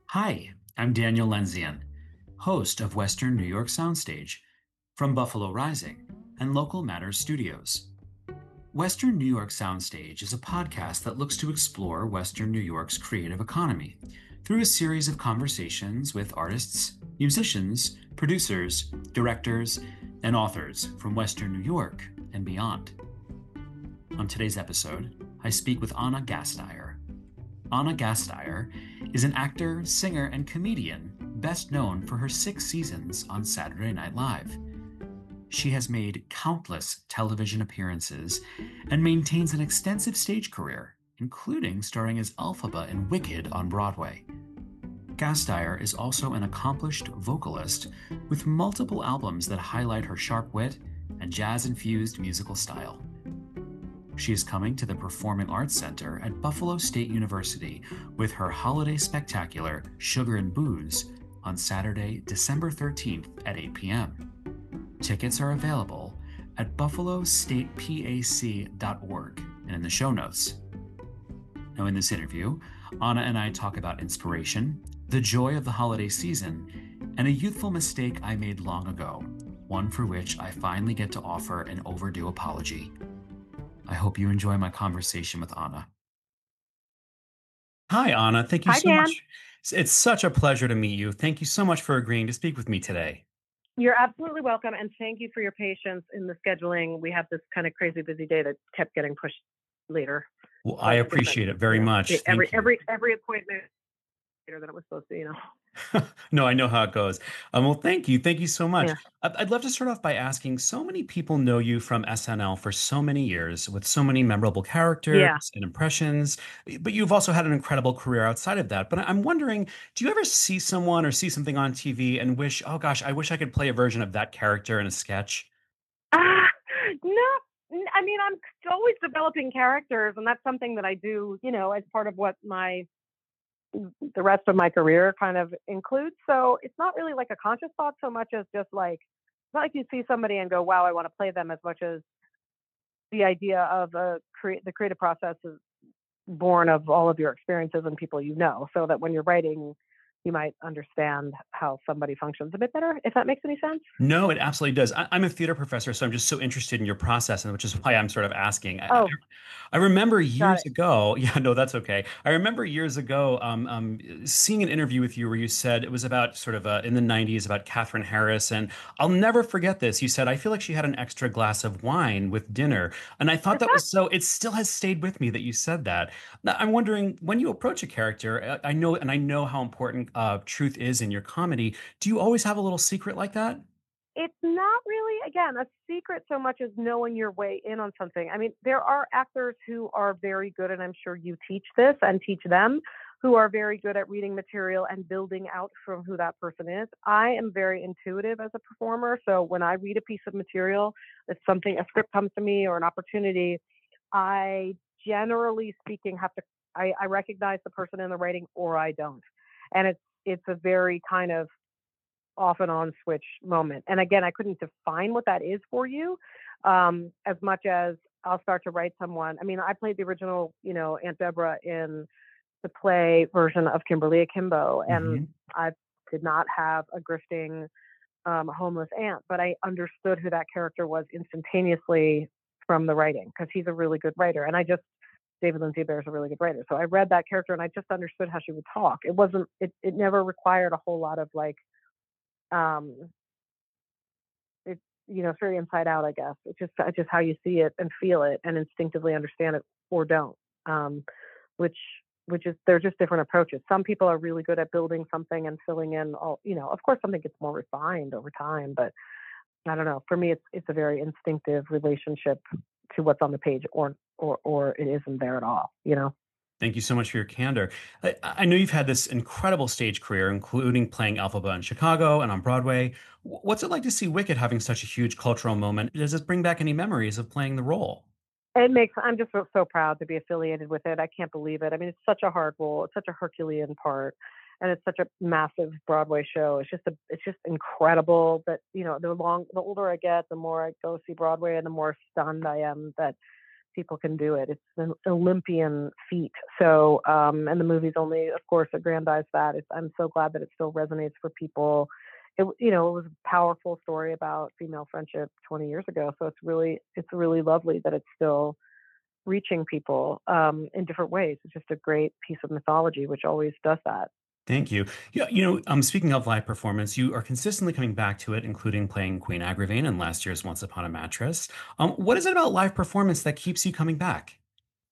Hi, I'm Daniel Lenzian, host of Western New York Soundstage from Buffalo Rising and Local Matters Studios. Western New York Soundstage is a podcast that looks to explore Western New York's creative economy through a series of conversations with artists, musicians, producers, directors, and authors from Western New York and beyond. On today's episode, I speak with Ana Gasteyer. Ana Gasteyer is an actor, singer, and comedian best known for her 6 seasons on Saturday Night Live. She has made countless television appearances and maintains an extensive stage career, including starring as Elphaba in Wicked on Broadway. Gasteyer is also an accomplished vocalist with multiple albums that highlight her sharp wit and jazz-infused musical style. She is coming to the Performing Arts Center at Buffalo State University with her holiday spectacular Sugar and Booze on Saturday, December 13th at 8 p.m. Tickets are available at buffalostatepac.org and in the show notes. Now, in this interview, Ana and I talk about inspiration, the joy of the holiday season, and a youthful mistake I made long ago, one for which I finally get to offer an overdue apology. I hope you enjoy my conversation with Ana. Hi, Ana. Thank you Hi, so Dan. much. It's such a pleasure to meet you. Thank you so much for agreeing to speak with me today. You're absolutely welcome, and thank you for your patience in the scheduling. We have this kind of crazy busy day that kept getting pushed later, Well, I like different, appreciate it very much. every Thank you. every every appointment later than it was supposed to. No, I know how it goes. Well, thank you. Thank you so much. Yeah, I'd love to start off by asking, so many people know you from SNL for so many years with so many memorable characters yeah. and impressions, but you've also had an incredible career outside of that. But I'm wondering, do you ever see someone or see something on TV and wish, oh gosh, I wish I could play a version of that character in a sketch? Ah, no, I mean, I'm always developing characters, and that's something that I do, as part of what the rest of my career kind of includes. So it's not really like a conscious thought so much as just like it's not like you see somebody and go, "Wow, I want to play them," as much as the idea of the creative process is born of all of your experiences and people so that when you're writing, you might understand how somebody functions a bit better, if that makes any sense. No, it absolutely does. I'm a theater professor, so I'm just so interested in your process, and which is why I'm sort of asking. Oh, I remember got years it. ago, yeah, no, that's okay. I remember years ago seeing an interview with you where you said it was about sort of in the 90s about Catherine Harris, and I'll never forget this. You said, I feel like she had an extra glass of wine with dinner. And I thought that was so, it still has stayed with me that you said that. Now, I'm wondering, when you approach a character, I know how important truth is in your comedy. Do you always have a little secret like that? It's not really, again, a secret so much as knowing your way in on something. I mean, there are actors who are very good, and I'm sure you teach this and teach them, who are very good at reading material and building out from who that person is. I am very intuitive as a performer. So when I read a piece of material, if a script comes to me or an opportunity, I generally speaking I recognize the person in the writing or I don't. And it's a very kind of off and on switch moment. And again, I couldn't define what that is for you, as much as I'll start to write someone. I mean, I played the original, Aunt Deborah in the play version of Kimberly Akimbo, and Hmm. I did not have a grifting homeless aunt, but I understood who that character was instantaneously from the writing because he's a really good writer. And David Lindsay Bear is a really good writer. So I read that character and I just understood how she would talk. It never required a whole lot of like, um, it's, it's very inside out, I guess. It's just how you see it and feel it and instinctively understand it or don't. Um, which which is they're just different approaches. Some people are really good at building something and filling in all, of course something gets more refined over time, but I don't know. For me it's a very instinctive relationship to what's on the page or it isn't there at all. Thank you so much for your candor. I know you've had this incredible stage career, including playing Alphaba in Chicago and on Broadway. What's it like to see Wicked having such a huge cultural moment? Does this bring back any memories of playing the role? I'm just so proud to be affiliated with it. I can't believe it. I mean, it's such a hard role. It's such a Herculean part, and it's such a massive Broadway show. It's just incredible that the older I get, the more I go see Broadway, and the more stunned I am that people can do it. It's an Olympian feat. So, and the movie's only, of course, aggrandized that. I'm so glad that it still resonates for people. It was a powerful story about female friendship 20 years ago. So it's really lovely that it's still reaching people in different ways. It's just a great piece of mythology, which always does that. Thank you. Yeah, speaking of live performance, you are consistently coming back to it, including playing Queen Agravain in last year's Once Upon a Mattress. What is it about live performance that keeps you coming back?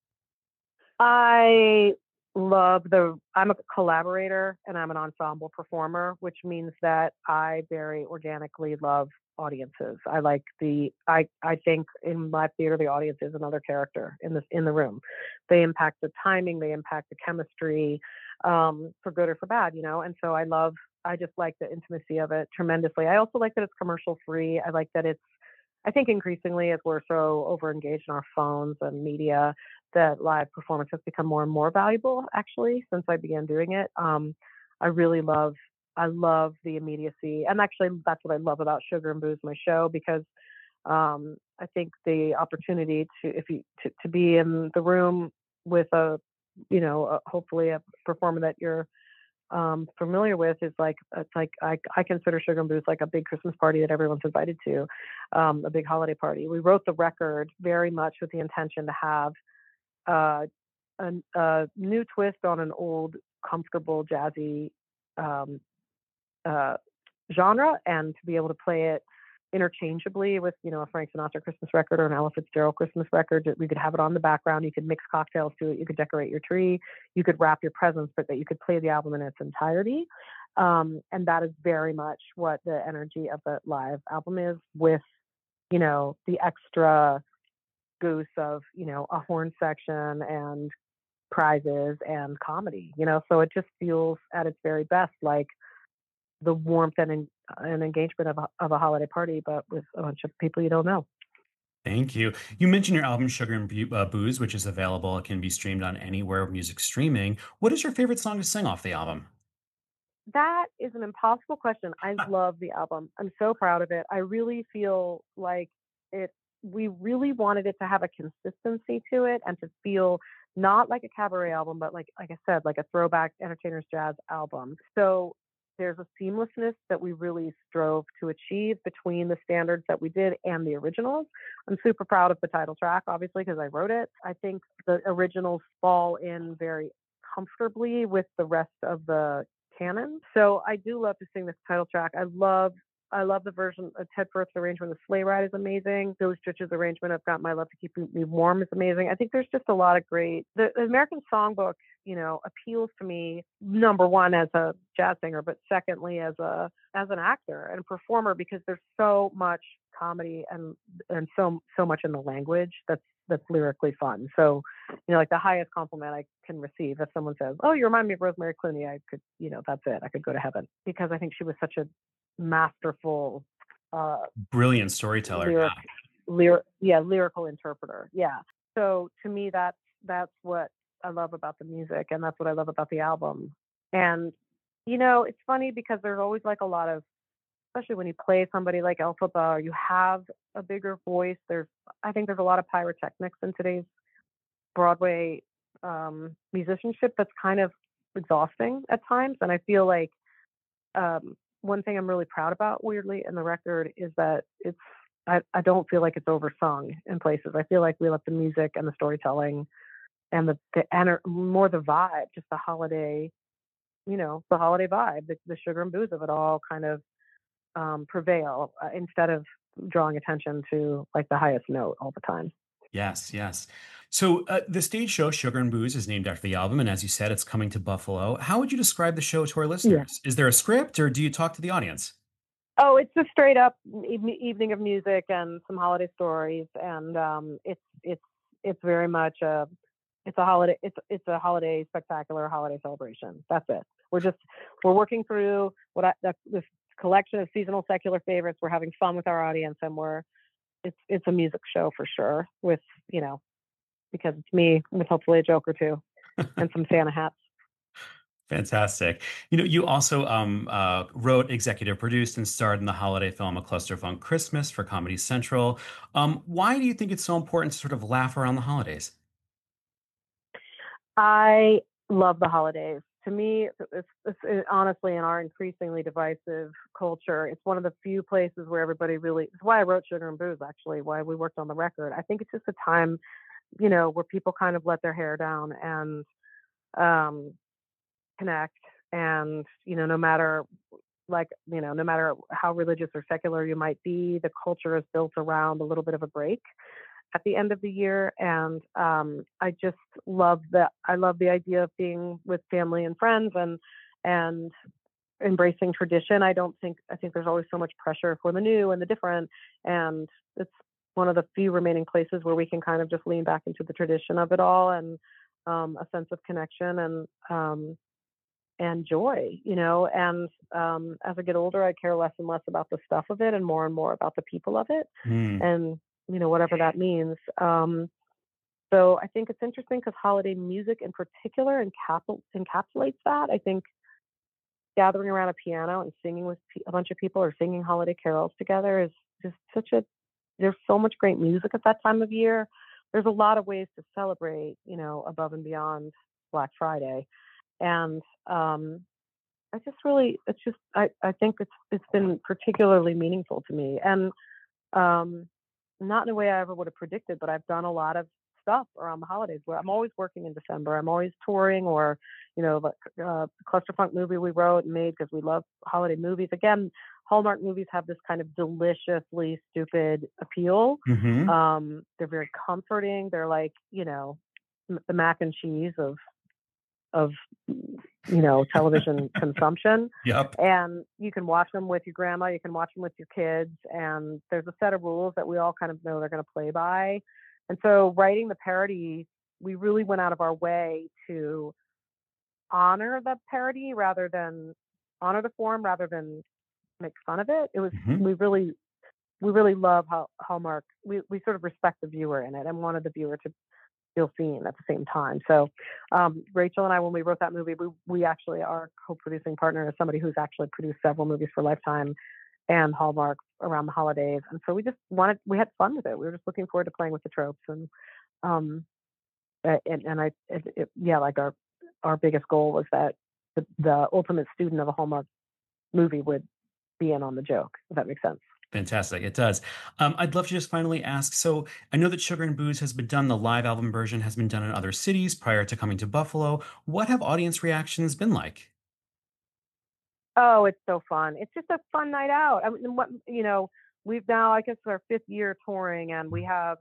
I I'm a collaborator and I'm an ensemble performer, which means that I very organically love audiences. I think in live theater, the audience is another character in the room. They impact the timing, they impact the chemistry, for good or for bad, and so I just like the intimacy of it tremendously. I also like that it's commercial free. I like that I think increasingly as we're so over engaged in our phones and media, that live performance has become more and more valuable actually since I began doing it. I love the immediacy. And actually that's what I love about Sugar and Booze, my show, because I think the opportunity to be in the room with hopefully a performer that you're familiar with is like it's like I consider Sugar and Booze like a big Christmas party that everyone's invited to, a big holiday party. We wrote the record very much with the intention to have uh, a new twist on an old, comfortable, jazzy um, uh, genre, and to be able to play it interchangeably with a Frank Sinatra Christmas record or an Ella Fitzgerald Christmas record. We could have it on the background. You could mix cocktails to it. You could decorate your tree. You could wrap your presents, but that you could play the album in its entirety. And that is very much what the energy of the live album is, with the extra goose of a horn section and prizes and comedy. So it just feels at its very best like the warmth and engagement of a holiday party, but with a bunch of people you don't know. Thank you. You mentioned your album Sugar and Booze, which is available. It can be streamed on anywhere music streaming. What is your favorite song to sing off the album? That is an impossible question. I love the album. I'm so proud of it. I really feel like it. We really wanted it to have a consistency to it and to feel not like a cabaret album, but like I said, like a throwback entertainers jazz album. So there's a seamlessness that we really strove to achieve between the standards that we did and the originals. I'm super proud of the title track, obviously, because I wrote it. I think the originals fall in very comfortably with the rest of the canon. So I do love to sing this title track. I love the version of Ted Firth's arrangement of Sleigh Ride is amazing. Billy Stritch's arrangement of Got My Love to Keep Me Warm is amazing. I think there's just a lot of the American Songbook, appeals to me, number one as a jazz singer, but secondly as an actor and performer, because there's so much comedy and so much in the language that's lyrically fun. So, like the highest compliment I can receive if someone says, "Oh, you remind me of Rosemary Clooney," I could, that's it. I could go to heaven, because I think she was such a masterful uh Brilliant storyteller. lyric lyrical interpreter. Yeah. So to me that's what I love about the music, and that's what I love about the album. And it's funny because there's always like a lot of, especially when you play somebody like Elphaba, or you have a bigger voice, I think there's a lot of pyrotechnics in today's Broadway musicianship that's kind of exhausting at times. And I feel like one thing I'm really proud about, weirdly, in the record is that I don't feel like it's oversung in places. I feel like we let the music and the storytelling and more the vibe, just the holiday, the holiday vibe, the Sugar and Booze of it all kind of prevail, instead of drawing attention to like the highest note all the time. Yes, yes. So the stage show Sugar and Booze is named after the album, and as you said, it's coming to Buffalo. How would you describe the show to our Yeah. listeners? Is there a script, or do you talk to the audience? Oh, it's a straight up evening of music and some holiday stories, and it's very much it's a holiday it's a holiday spectacular, holiday celebration. That's it. We're working through this collection of seasonal secular favorites. We're having fun with our audience, and it's a music show for sure, with because it's me with hopefully a joke or two and some Santa hats. Fantastic. You also wrote, executive produced, and starred in the holiday film A Clusterfunk Christmas for Comedy Central. Why do you think it's so important to sort of laugh around the holidays? I love the holidays. To me, honestly, in our increasingly divisive culture, it's one of the few places where everybody really, it's why I wrote Sugar and Booze, actually, why we worked on the record. I think it's just a time, where people kind of let their hair down and um, connect. And, no matter no matter how religious or secular you might be, the culture is built around a little bit of a break at the end of the year. And I just love that. I love the idea of being with family and friends and embracing tradition. I think there's always so much pressure for the new and the different. And it's one of the few remaining places where we can kind of just lean back into the tradition of it all and a sense of connection and joy, and as I get older, I care less and less about the stuff of it and more about the people of it. Mm, And, whatever that means. So I think it's interesting because holiday music in particular encapsulates that. I think gathering around a piano and singing with a bunch of people or singing holiday carols together is just there's so much great music at that time of year. There's a lot of ways to celebrate, above and beyond Black Friday. And I just really, it's just, I think it's been particularly meaningful to me, and um, not in a way I ever would have predicted. But I've done a lot of stuff around the holidays where I'm always working in December. I'm always touring, or the Clusterfunk movie we wrote and made because we love holiday movies. Again, Hallmark movies have this kind of deliciously stupid appeal. hmm They're very comforting. They're like the mac and cheese of television consumption. Yep. And you can watch them with your grandma, you can watch them with your kids, and there's a set of rules that we all kind of know they're going to play by. And so writing the parody, we really went out of our way to honor the parody rather than honor the form rather than make fun of it. It was hmm we really love how Hallmark, we sort of respect the viewer in it and wanted the viewer to feel seen at the same time. So Rachel and I, when we wrote that movie, we actually are co-producing partner as somebody who's actually produced several movies for Lifetime and Hallmark around the holidays. And so we had fun with it. We were just looking forward to playing with the tropes. Um, yeah, like our biggest goal was that the ultimate student of a Hallmark movie would be in on the joke, if that makes sense. Fantastic. It does. I'd love to just finally ask. So I know that Sugar and Booze has been done. The live album version has been done in other cities prior to coming to Buffalo. What have audience reactions been like? Oh, it's so fun. It's just a fun night out. I mean, we've now, I guess, our fifth year touring, and we have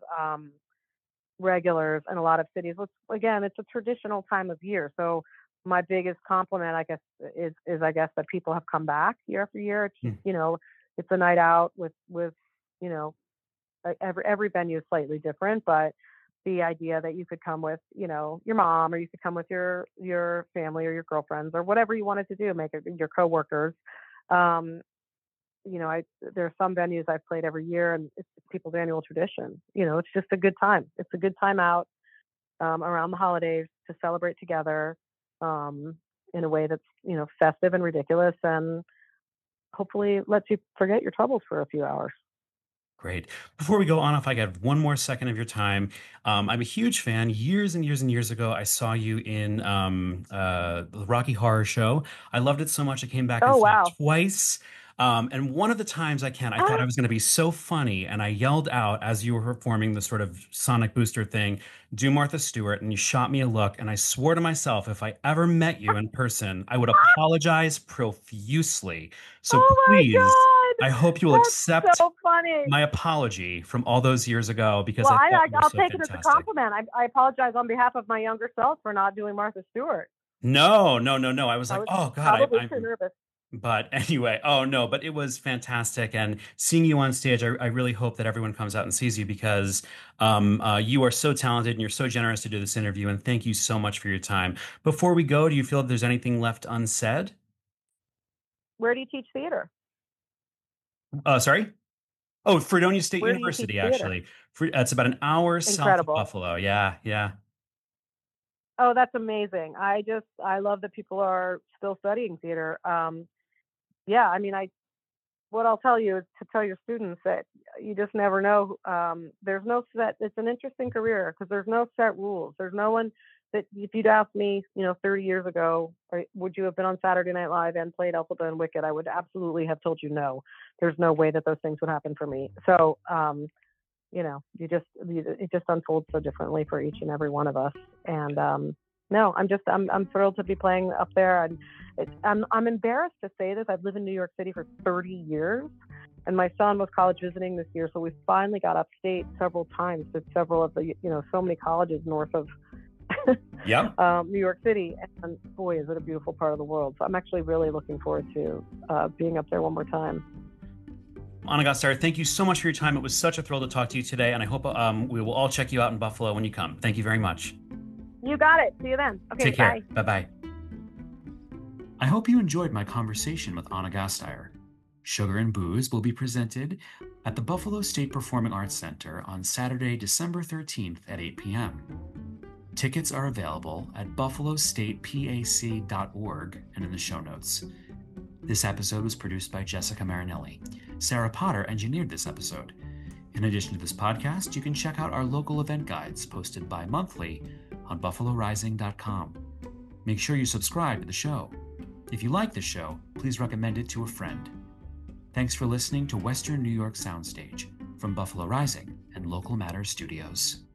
regulars in a lot of cities. Which, again, it's a traditional time of year. So my biggest compliment, I guess, is I guess that people have come back year after year. It's just, Hmm. it's a night out with you know every venue is slightly different, but the idea that you could come with, your mom, or you could come with your family or your girlfriends or whatever you wanted to do, make it your coworkers. Um, there are some venues I've played every year, and it's people's annual tradition. It's just a good time. It's a good time out around the holidays to celebrate together um, in a way that's festive and ridiculous, and hopefully lets you forget your troubles for a few hours. Great. Before we go on, if I get one more second of your time, I'm a huge fan. Years and years and years ago, I saw you in the Rocky Horror Show. I loved it so much, I came back and Oh saw it wow. twice. And one of the times I thought I was going to be so funny, and I yelled out as you were performing the sort of sonic booster thing, "Do Martha Stewart," and you shot me a look, and I swore to myself if I ever met you in person, I would apologize profusely. So Oh please, my I hope you will God, that's accept so funny. my apology from all those years ago because Well, I thought you were I'll so take it as a fantastic. compliment. I apologize on behalf of my younger self for not doing Martha Stewart. No, no, no, no. I was I like, was oh God, probably too I'm. nervous. But anyway, oh no, but it was fantastic. And seeing you on stage, I really hope that everyone comes out and sees you because you are so talented and you're so generous to do this interview. And thank you so much for your time. Before we go, do you feel that there's anything left unsaid? Where do you teach theater? Sorry? Oh, Fredonia State Where do you teach University, theater? actually. It's about an hour south of Incredible. Buffalo. Yeah, yeah. Oh, that's amazing. I love that people are still studying theater. Yeah, I mean, what I'll tell you is to tell your students that you just never know. There's no set. It's an interesting career because there's no set rules. There's no one that if you'd asked me, 30 years ago, would you have been on Saturday Night Live and played Elphaba and Wicked? I would absolutely have told you no. There's no way that those things would happen for me. So, it just unfolds so differently for each and every one of us. And no, I'm thrilled to be playing up there. I'm embarrassed to say this. I've lived in New York City for 30 years, and my son was college visiting this year, so we finally got upstate several times to several of the, so many colleges north of New York City. And boy, is it a beautiful part of the world. So I'm actually really looking forward to being up there one more time. Ana Gasteyer, thank you so much for your time. It was such a thrill to talk to you today, and I hope we will all check you out in Buffalo when you come. Thank you very much. You got it. See you then. Okay, take care. Bye-bye. I hope you enjoyed my conversation with Ana Gasteyer. Sugar and Booze will be presented at the Buffalo State Performing Arts Center on Saturday, December 13th at 8 p.m. Tickets are available at buffalostatepac.org and in the show notes. This episode was produced by Jessica Marinelli. Sarah Potter engineered this episode. In addition to this podcast, you can check out our local event guides posted bi-monthly on buffalorising.com. Make sure you subscribe to the show. If you like the show, please recommend it to a friend. Thanks for listening to Western New York Soundstage from Buffalo Rising and Local Matters Studios.